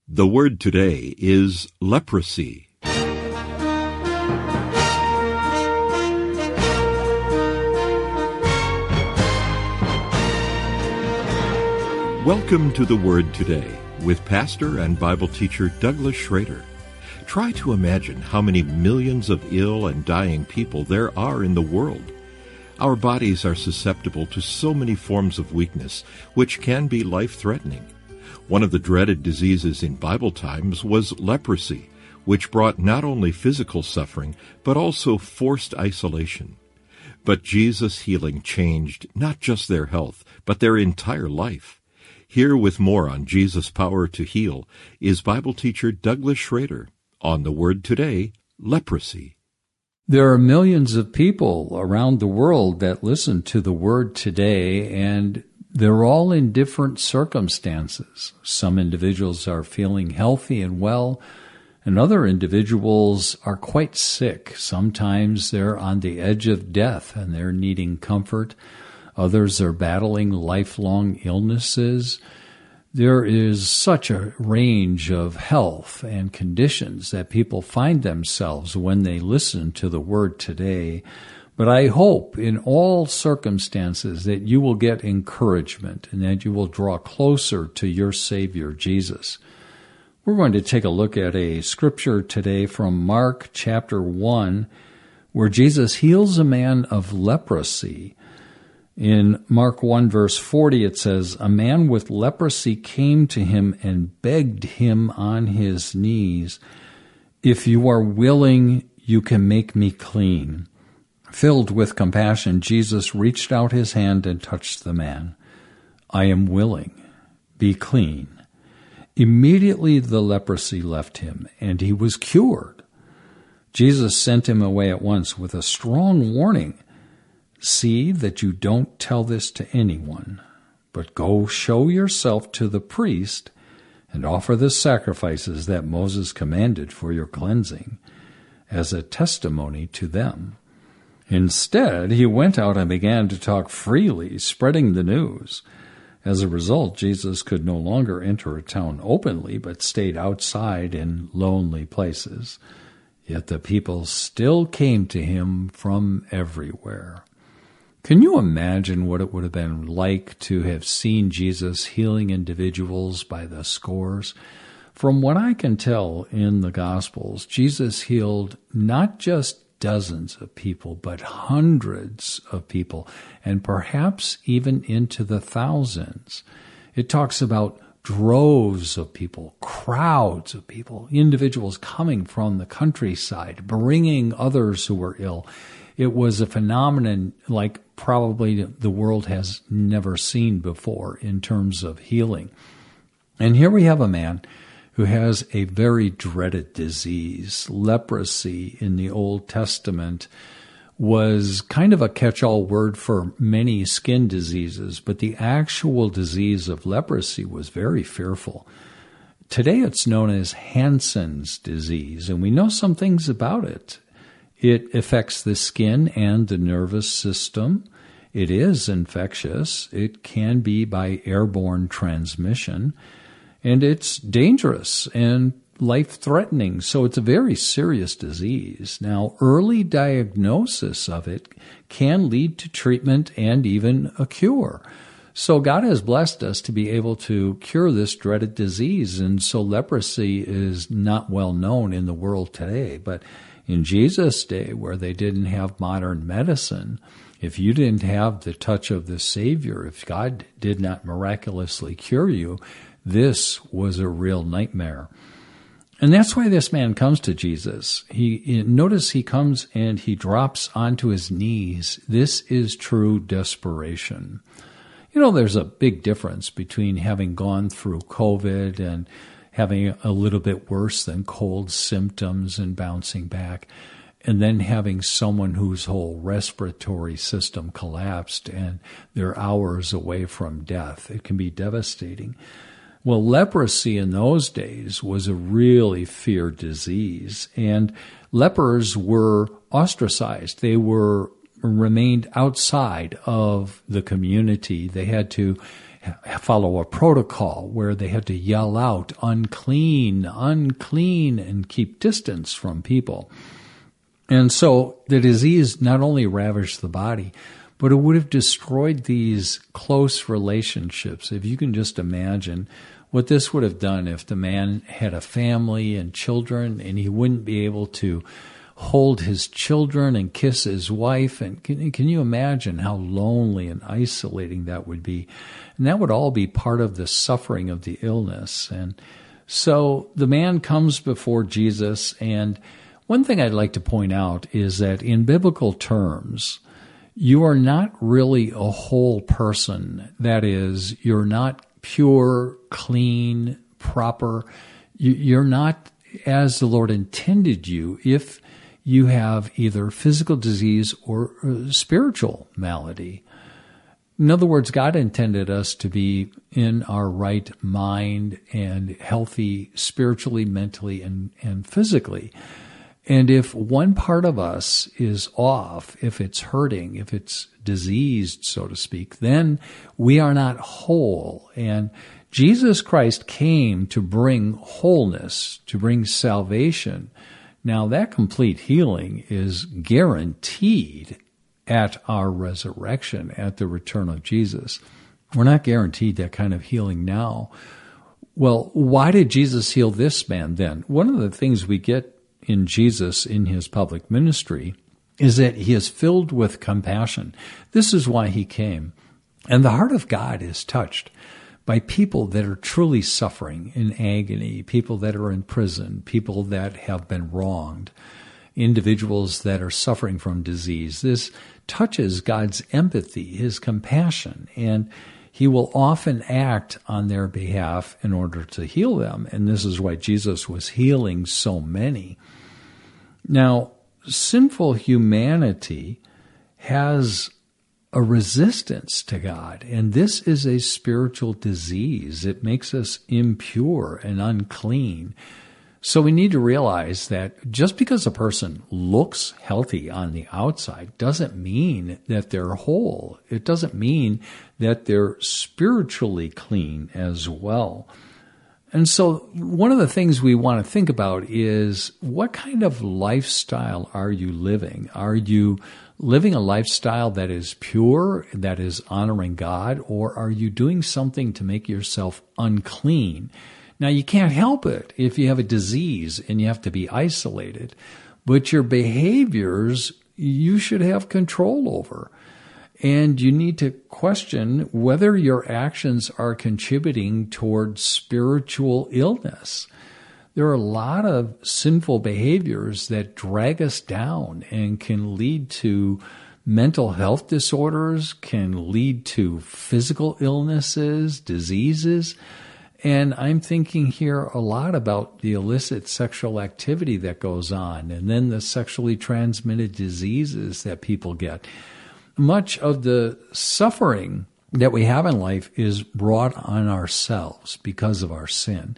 The word today is leprosy. Welcome to the Word Today with pastor and Bible teacher Douglas Schrader. Try to imagine how many millions of ill and dying people there are in the world. Our bodies are susceptible to so many forms of weakness, which can be life-threatening. One of the dreaded diseases in Bible times was leprosy, which brought not only physical suffering, but also forced isolation. But Jesus' healing changed not just their health, but their entire life. Here with more on Jesus' power to heal is Bible teacher Douglas Schrader on the Word Today, Leprosy. There are millions of people around the world that listen to the Word Today, and they're all in different circumstances. Some individuals are feeling healthy and well, and other individuals are quite sick. Sometimes they're on the edge of death and they're needing comfort. Others are battling lifelong illnesses. There is such a range of health and conditions that people find themselves when they listen to the Word Today. But I hope in all circumstances that you will get encouragement and that you will draw closer to your Savior, Jesus. We're going to take a look at a scripture today from Mark chapter 1, where Jesus heals a man of leprosy. In Mark 1 verse 40 it says, "A man with leprosy came to him and begged him on his knees, 'If you are willing, you can make me clean.' Filled with compassion, Jesus reached out his hand and touched the man. 'I am willing. Be clean.' Immediately the leprosy left him, and he was cured. Jesus sent him away at once with a strong warning. 'See that you don't tell this to anyone, but go show yourself to the priest and offer the sacrifices that Moses commanded for your cleansing as a testimony to them.' Instead, he went out and began to talk freely, spreading the news. As a result, Jesus could no longer enter a town openly, but stayed outside in lonely places. Yet the people still came to him from everywhere." Can you imagine what it would have been like to have seen Jesus healing individuals by the scores? From what I can tell in the Gospels, Jesus healed not just dozens of people, but hundreds of people, and perhaps even into the thousands. It talks about droves of people, crowds of people, individuals coming from the countryside, bringing others who were ill. It was a phenomenon like probably the world has never seen before in terms of healing. And here we have a man who has a very dreaded disease. Leprosy in the Old Testament was kind of a catch-all word for many skin diseases, but the actual disease of leprosy was very fearful. Today it's known as Hansen's disease, and we know some things about it. It affects the skin and the nervous system. It is infectious. It can be by airborne transmission. And it's dangerous and life-threatening, so it's a very serious disease. Now, early diagnosis of it can lead to treatment and even a cure. So God has blessed us to be able to cure this dreaded disease, and so leprosy is not well known in the world today. But in Jesus' day, where they didn't have modern medicine, if you didn't have the touch of the Savior, if God did not miraculously cure you, this was a real nightmare. And that's why this man comes to Jesus. Notice he comes and he drops onto his knees. This is true desperation. You know, there's a big difference between having gone through COVID and having a little bit worse than cold symptoms and bouncing back, and then having someone whose whole respiratory system collapsed and they're hours away from death. It can be devastating. Well, leprosy in those days was a really feared disease, and lepers were ostracized. They remained outside of the community. They had to follow a protocol where they had to yell out, unclean, unclean, and keep distance from people. And so the disease not only ravaged the body, but it would have destroyed these close relationships. If you can just imagine what this would have done if the man had a family and children and he wouldn't be able to hold his children and kiss his wife. And can you imagine how lonely and isolating that would be? And that would all be part of the suffering of the illness. And so the man comes before Jesus. And one thing I'd like to point out is that in biblical terms, you are not really a whole person. That is, you're not pure, clean, proper. You're not as the Lord intended you if you have either physical disease or spiritual malady. In other words, God intended us to be in our right mind and healthy spiritually, mentally, and physically. And if one part of us is off, if it's hurting, if it's diseased, so to speak, then we are not whole. And Jesus Christ came to bring wholeness, to bring salvation. Now, that complete healing is guaranteed at our resurrection, at the return of Jesus. We're not guaranteed that kind of healing now. Well, why did Jesus heal this man then? One of the things we get in Jesus in his public ministry is that he is filled with compassion. This is why he came. And the heart of God is touched by people that are truly suffering in agony, people that are in prison, people that have been wronged, individuals that are suffering from disease. This touches God's empathy, his compassion, and he will often act on their behalf in order to heal them. And this is why Jesus was healing so many. Now, sinful humanity has a resistance to God, and this is a spiritual disease. It makes us impure and unclean. So we need to realize that just because a person looks healthy on the outside doesn't mean that they're whole. It doesn't mean that they're spiritually clean as well. And so one of the things we want to think about is, what kind of lifestyle are you living? Are you living a lifestyle that is pure, that is honoring God, or are you doing something to make yourself unclean? Now, you can't help it if you have a disease and you have to be isolated, but your behaviors you should have control over. And you need to question whether your actions are contributing towards spiritual illness. There are a lot of sinful behaviors that drag us down and can lead to mental health disorders, can lead to physical illnesses, diseases. And I'm thinking here a lot about the illicit sexual activity that goes on, and then the sexually transmitted diseases that people get. Much of the suffering that we have in life is brought on ourselves because of our sin.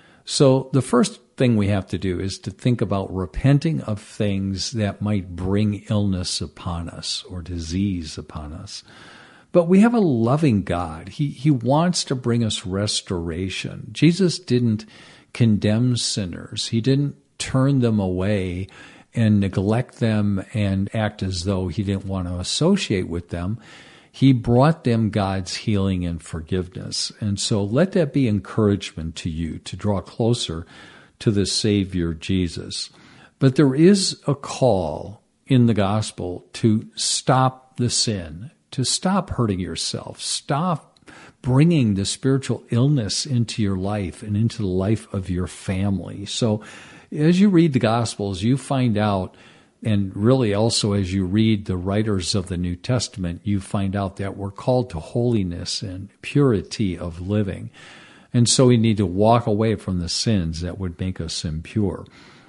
So the first thing we have to do is to think about repenting of things that might bring illness upon us or disease upon us. But we have a loving God. He wants to bring us restoration. Jesus didn't condemn sinners. He didn't turn them away and neglect them and act as though he didn't want to associate with them. He brought them God's healing and forgiveness. And so let that be encouragement to you to draw closer to the Savior Jesus. But there is a call in the gospel to stop the sin, to stop hurting yourself, stop bringing the spiritual illness into your life and into the life of your family. So as you read the Gospels, you find out, and really also as you read the writers of the New Testament, you find out that we're called to holiness and purity of living. And so we need to walk away from the sins that would make us impure.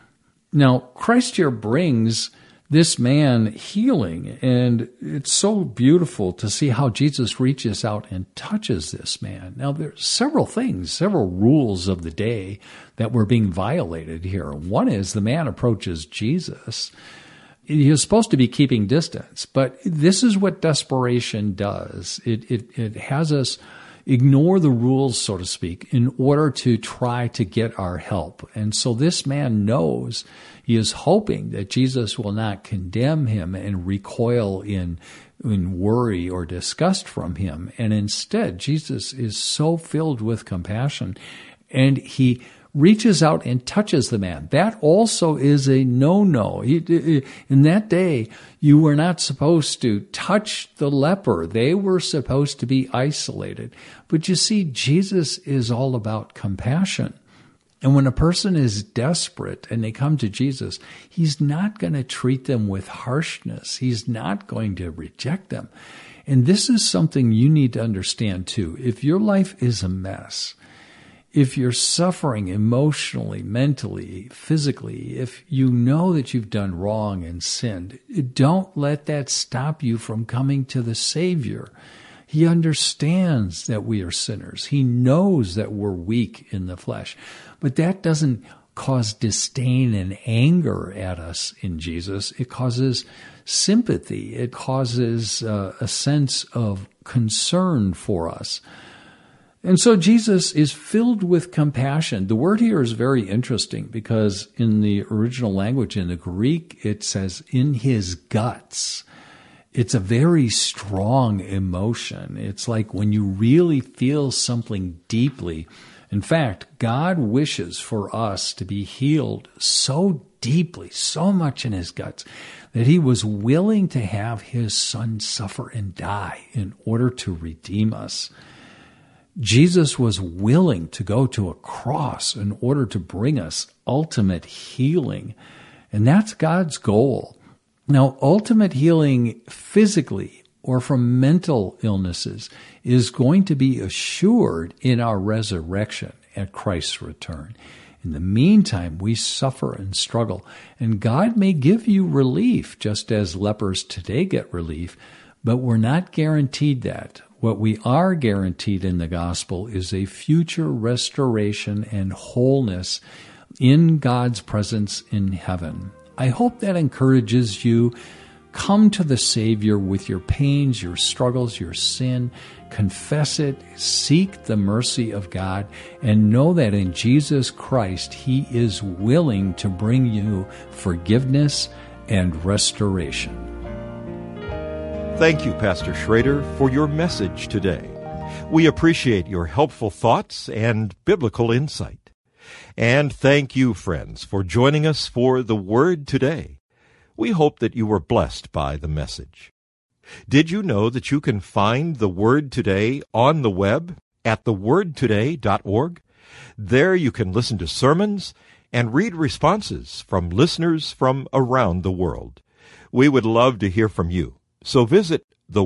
Now, Christ here brings this man healing, and it's so beautiful to see how Jesus reaches out and touches this man. Now, there's several things, several rules of the day that were being violated here. One is the man approaches Jesus. He is supposed to be keeping distance, but this is what desperation does. It has us ignore the rules, so to speak, in order to try to get our help. And so this man knows, he is hoping that Jesus will not condemn him and recoil in worry or disgust from him. And instead, Jesus is so filled with compassion, and he reaches out and touches the man. That also is a no-no. In that day, you were not supposed to touch the leper. They were supposed to be isolated. But you see, Jesus is all about compassion. And when a person is desperate and they come to Jesus, he's not going to treat them with harshness. He's not going to reject them. And this is something you need to understand too. If your life is a mess, if you're suffering emotionally, mentally, physically, if you know that you've done wrong and sinned, don't let that stop you from coming to the Savior. He understands that we are sinners. He knows that we're weak in the flesh. But that doesn't cause disdain and anger at us in Jesus. It causes sympathy. It causes a sense of concern for us. And so Jesus is filled with compassion. The word here is very interesting because in the original language, in the Greek, it says in his guts. It's a very strong emotion. It's like when you really feel something deeply. In fact, God wishes for us to be healed so deeply, so much in his guts, that he was willing to have his son suffer and die in order to redeem us. Jesus was willing to go to a cross in order to bring us ultimate healing. And that's God's goal. Now, ultimate healing physically or from mental illnesses is going to be assured in our resurrection at Christ's return. In the meantime, we suffer and struggle, and God may give you relief, just as lepers today get relief, but we're not guaranteed that. What we are guaranteed in the gospel is a future restoration and wholeness in God's presence in heaven. I hope that encourages you. Come to the Savior with your pains, your struggles, your sin. Confess it, seek the mercy of God, and know that in Jesus Christ, he is willing to bring you forgiveness and restoration. Thank you, Pastor Schrader, for your message today. We appreciate your helpful thoughts and biblical insight. And thank you, friends, for joining us for The Word Today. We hope that you were blessed by the message. Did you know that you can find The Word Today on the web at thewordtoday.org? There you can listen to sermons and read responses from listeners from around the world. We would love to hear from you. So visit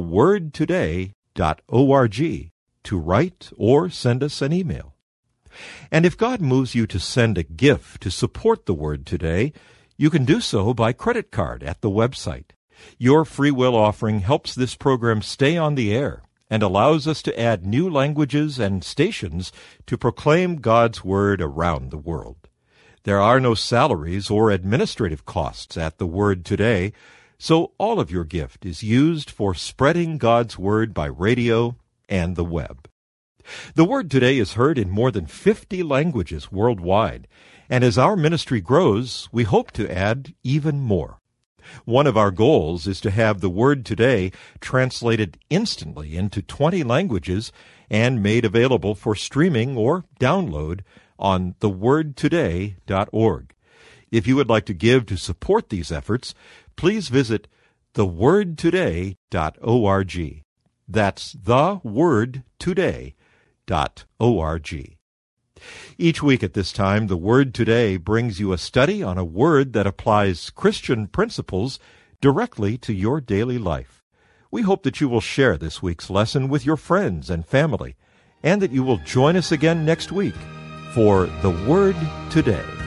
thewordtoday.org to write or send us an email. And if God moves you to send a gift to support the Word Today, you can do so by credit card at the website. Your free will offering helps this program stay on the air and allows us to add new languages and stations to proclaim God's Word around the world. There are no salaries or administrative costs at the Word Today, so all of your gift is used for spreading God's Word by radio and the web. The Word Today is heard in more than 50 languages worldwide, and as our ministry grows, we hope to add even more. One of our goals is to have the Word Today translated instantly into 20 languages and made available for streaming or download on thewordtoday.org. If you would like to give to support these efforts, please visit thewordtoday.org. That's thewordtoday.org. Each week at this time, The Word Today brings you a study on a word that applies Christian principles directly to your daily life. We hope that you will share this week's lesson with your friends and family, and that you will join us again next week for The Word Today.